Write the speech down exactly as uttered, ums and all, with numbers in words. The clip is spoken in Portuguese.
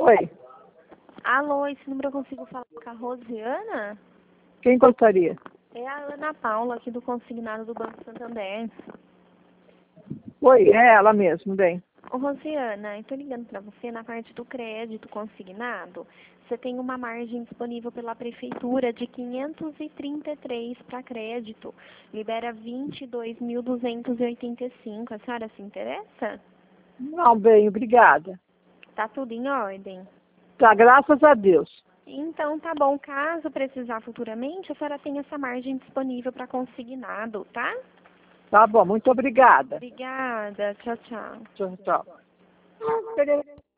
Oi, Alô, esse número eu consigo falar com a Rosiana? quem gostaria? É a Ana Paula, aqui do consignado do Banco Santander. Oi, é ela mesmo, bem. Ô, Rosiana, eu tô ligando pra você na parte do crédito consignado. Você tem uma margem disponível pela prefeitura de quinhentos e trinta e três para crédito. Libera vinte e dois mil duzentos e oitenta e cinco. A senhora se interessa? Não, bem, obrigada. Tá tudo em ordem? Tá, graças a Deus. Então, tá bom. Caso precisar futuramente, a senhora tem essa margem disponível para consignado, tá? Tá bom, muito obrigada. Obrigada. Tchau, tchau. Tchau, tchau.